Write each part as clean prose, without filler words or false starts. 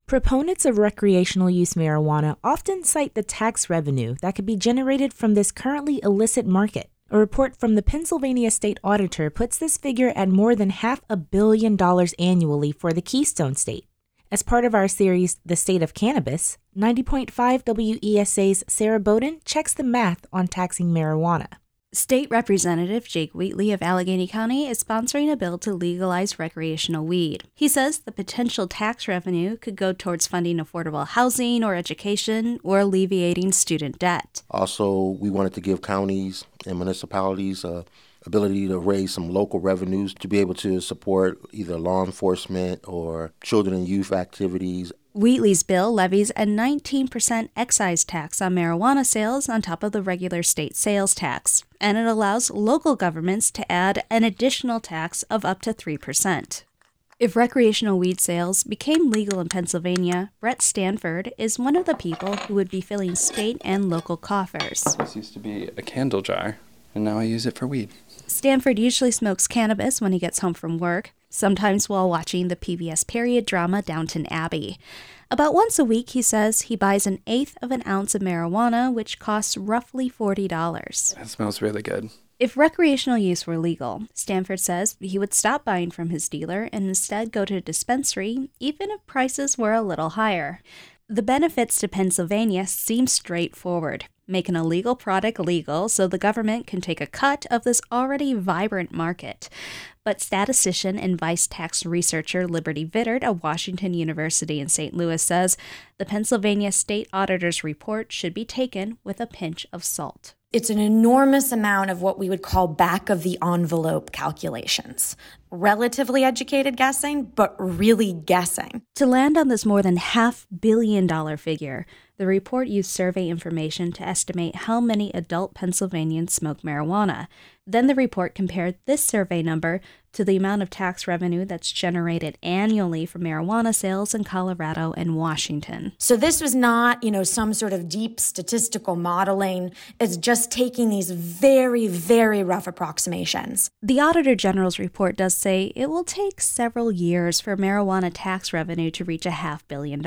Proponents of recreational use marijuana often cite the tax revenue that could be generated from this currently illicit market. A report from the Pennsylvania State Auditor puts this figure at more than $500 million annually for the Keystone State. As part of our series, The State of Cannabis, 90.5 WESA's Sarah Bowden checks the math on taxing marijuana. State Representative Jake Wheatley of Allegheny County is sponsoring a bill to legalize recreational weed. He says the potential tax revenue could go towards funding affordable housing or education or alleviating student debt. Also, we wanted to give counties and municipalities ability to raise some local revenues to be able to support either law enforcement or children and youth activities. Wheatley's bill levies a 19% excise tax on marijuana sales on top of the regular state sales tax, and it allows local governments to add an additional tax of up to 3%. If recreational weed sales became legal in Pennsylvania, Brett Stanford is one of the people who would be filling state and local coffers. This used to be a candle jar, and now I use it for weed. Stanford usually smokes cannabis when he gets home from work, sometimes while watching the PBS period drama Downton Abbey. About once a week, he says, he buys 1/8 of an ounce of marijuana, which costs roughly $40. It smells really good. If recreational use were legal, Stanford says he would stop buying from his dealer and instead go to a dispensary, even if prices were a little higher. The benefits to Pennsylvania seem straightforward. Make an illegal product legal so the government can take a cut of this already vibrant market. But statistician and vice tax researcher Liberty Vittert of Washington University in St. Louis says the Pennsylvania State Auditor's report should be taken with a pinch of salt. It's an enormous amount of what we would call back-of-the-envelope calculations. Relatively educated guessing, but really guessing. To land on this more than $500 million figure, the report used survey information to estimate how many adult Pennsylvanians smoke marijuana. Then the report compared this survey number to the amount of tax revenue that's generated annually from marijuana sales in Colorado and Washington. So this was not, some sort of deep statistical modeling. It's just taking these very, very rough approximations. The Auditor General's report does say it will take several years for marijuana tax revenue to reach $500 million.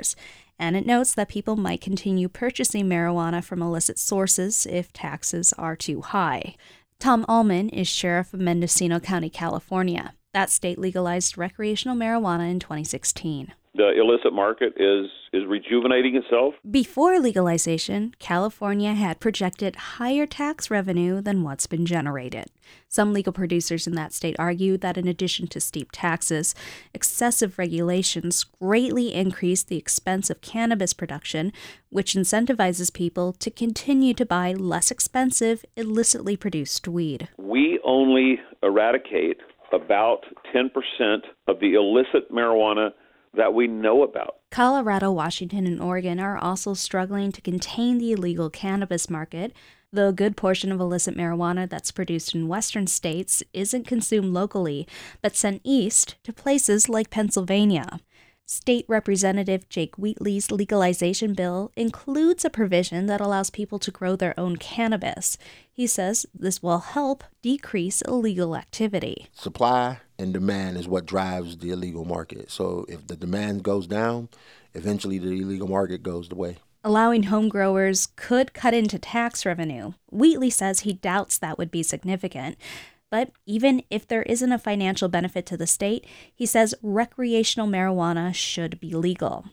And it notes that people might continue purchasing marijuana from illicit sources if taxes are too high. Tom Allman is sheriff of Mendocino County, California. That state legalized recreational marijuana in 2016. The illicit market is rejuvenating itself. Before legalization, California had projected higher tax revenue than what's been generated. Some legal producers in that state argue that in addition to steep taxes, excessive regulations greatly increase the expense of cannabis production, which incentivizes people to continue to buy less expensive, illicitly produced weed. We only eradicate about 10% of the illicit marijuana that we know about. Colorado, Washington, and Oregon are also struggling to contain the illegal cannabis market, though a good portion of illicit marijuana that's produced in western states isn't consumed locally, but sent east to places like Pennsylvania. State Representative Jake Wheatley's legalization bill includes a provision that allows people to grow their own cannabis. He says this will help decrease illegal activity. Supply and demand is what drives the illegal market. So if the demand goes down, eventually the illegal market goes away. Allowing home growers could cut into tax revenue. Wheatley says he doubts that would be significant. But even if there isn't a financial benefit to the state, he says recreational marijuana should be legal.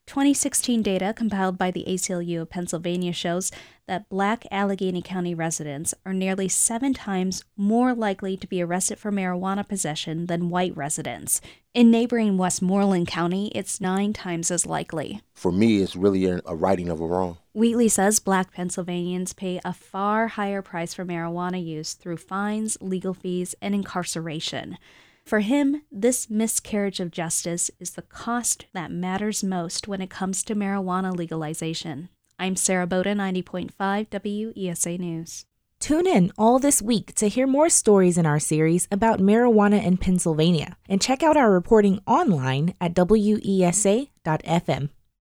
2016 data compiled by the ACLU of Pennsylvania shows that Black Allegheny County residents are nearly 7 times more likely to be arrested for marijuana possession than white residents. In neighboring Westmoreland County, it's 9 times as likely. For me, it's really a righting of a wrong. Wheatley says Black Pennsylvanians pay a far higher price for marijuana use through fines, legal fees, and incarceration. For him, this miscarriage of justice is the cost that matters most when it comes to marijuana legalization. I'm Sarah Bowden, 90.5 WESA News. Tune in all this week to hear more stories in our series about marijuana in Pennsylvania, and check out our reporting online at WESA.fm.